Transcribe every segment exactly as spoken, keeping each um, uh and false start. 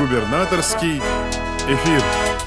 Губернаторский эфир.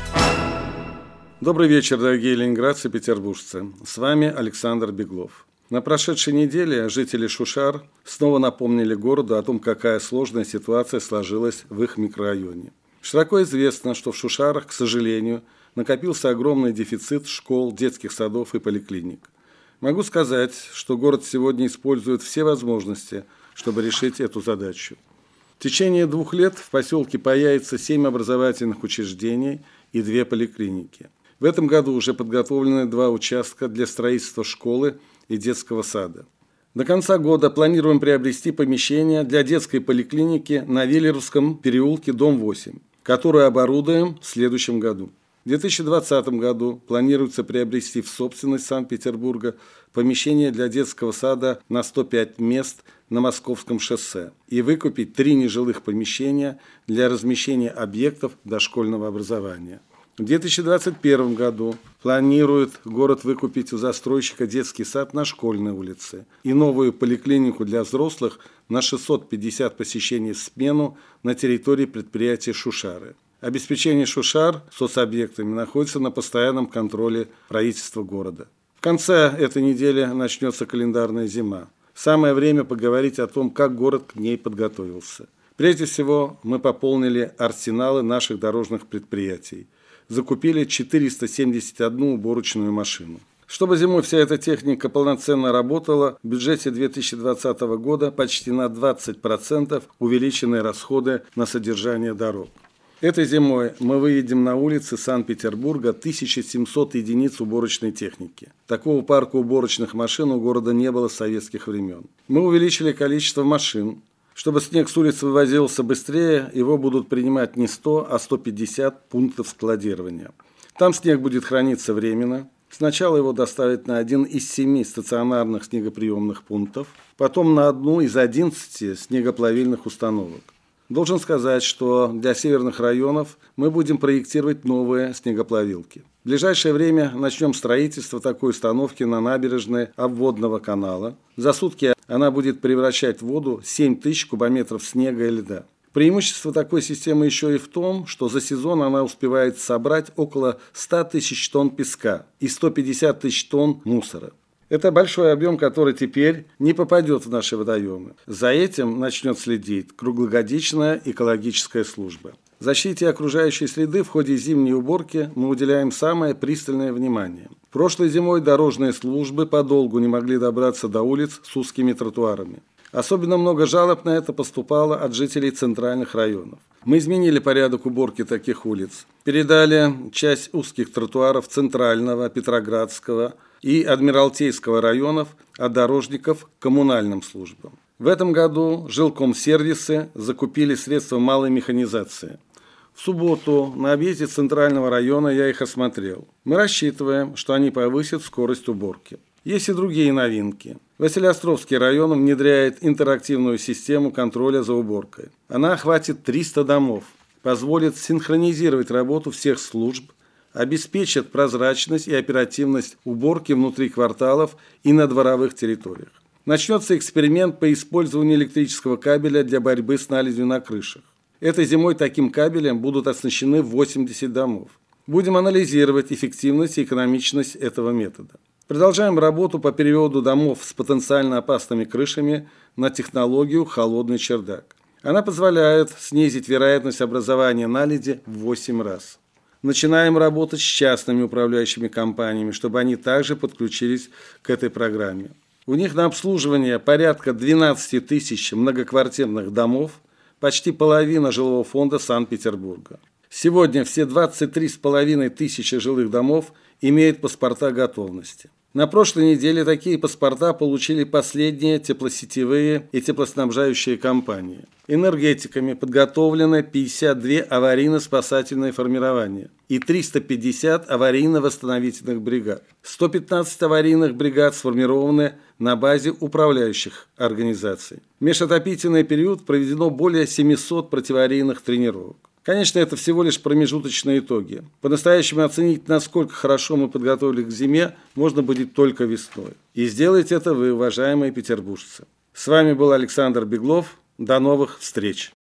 Добрый вечер, дорогие ленинградцы и петербуржцы. С вами Александр Беглов. На прошедшей неделе жители Шушар снова напомнили городу о том, какая сложная ситуация сложилась в их микрорайоне. Широко известно, что в Шушарах, к сожалению, накопился огромный дефицит школ, детских садов и поликлиник. Могу сказать, что город сегодня использует все возможности, чтобы решить эту задачу. В течение двух лет в поселке появится семь образовательных учреждений и две поликлиники. В этом году уже подготовлены два участка для строительства школы и детского сада. До конца года планируем приобрести помещение для детской поликлиники на Веллеровском переулке, дом восемь, которую оборудуем в следующем году. В две тысячи двадцатом году планируется приобрести в собственность Санкт-Петербурга помещение для детского сада на сто пять мест на Московском шоссе и выкупить три нежилых помещения для размещения объектов дошкольного образования. В две тысячи двадцать первом году планирует город выкупить у застройщика детский сад на Школьной улице и новую поликлинику для взрослых на шестьсот пятьдесят посещений в смену на территории предприятия «Шушары». Обеспечение Шушар соцобъектами находится на постоянном контроле правительства города. В конце этой недели начнется календарная зима. Самое время поговорить о том, как город к ней подготовился. Прежде всего, мы пополнили арсеналы наших дорожных предприятий. Закупили четыреста семьдесят одну уборочную машину. Чтобы зимой вся эта техника полноценно работала, в бюджете две тысячи двадцатого года почти на двадцать процентов увеличены расходы на содержание дорог. Этой зимой мы выведем на улицы Санкт-Петербурга тысячу семьсот единиц уборочной техники. Такого парка уборочных машин у города не было с советских времен. Мы увеличили количество машин. Чтобы снег с улиц вывозился быстрее, его будут принимать не сто, а сто пятьдесят пунктов складирования. Там снег будет храниться временно. Сначала его доставят на один из семи стационарных снегоприемных пунктов, потом на одну из одиннадцати снегоплавильных установок. Должен сказать, что для северных районов мы будем проектировать новые снегоплавилки. В ближайшее время начнем строительство такой установки на набережной обводного канала. За сутки она будет превращать в воду семь тысяч кубометров снега и льда. Преимущество такой системы еще и в том, что за сезон она успевает собрать около ста тысяч тонн песка и сто пятьдесят тысяч тонн мусора. Это большой объем, который теперь не попадет в наши водоемы. За этим начнет следить круглогодичная экологическая служба. Защите окружающей среды в ходе зимней уборки мы уделяем самое пристальное внимание. Прошлой зимой дорожные службы подолгу не могли добраться до улиц с узкими тротуарами. Особенно много жалоб на это поступало от жителей центральных районов. Мы изменили порядок уборки таких улиц. Передали часть узких тротуаров Центрального, Петроградского и Адмиралтейского районов от дорожников к коммунальным службам. В этом году жилкомсервисы закупили средства малой механизации. В субботу на объезде Центрального района я их осмотрел. Мы рассчитываем, что они повысят скорость уборки. Есть и другие новинки. Василеостровский район внедряет интерактивную систему контроля за уборкой. Она охватит триста домов, позволит синхронизировать работу всех служб, обеспечит прозрачность и оперативность уборки внутри кварталов и на дворовых территориях. Начнется эксперимент по использованию электрического кабеля для борьбы с наледью на крышах. Этой зимой таким кабелем будут оснащены восемьдесят домов. Будем анализировать эффективность и экономичность этого метода. Продолжаем работу по переводу домов с потенциально опасными крышами на технологию «холодный чердак». Она позволяет снизить вероятность образования наледи в восемь раз. Начинаем работать с частными управляющими компаниями, чтобы они также подключились к этой программе. У них на обслуживание порядка двенадцать тысяч многоквартирных домов, почти половина жилого фонда Санкт-Петербурга. Сегодня все двадцать три с половиной тысячи жилых домов имеют паспорта готовности. На прошлой неделе такие паспорта получили последние теплосетевые и теплоснабжающие компании. Энергетиками подготовлены пятьдесят две аварийно-спасательные формирования и триста пятьдесят аварийно-восстановительных бригад. сто пятнадцать аварийных бригад сформированы на базе управляющих организаций. В межотопительный период проведено более семисот противоаварийных тренировок. Конечно, это всего лишь промежуточные итоги. По-настоящему оценить, насколько хорошо мы подготовились к зиме, можно будет только весной. И сделайте это вы, уважаемые петербуржцы. С вами был Александр Беглов. До новых встреч!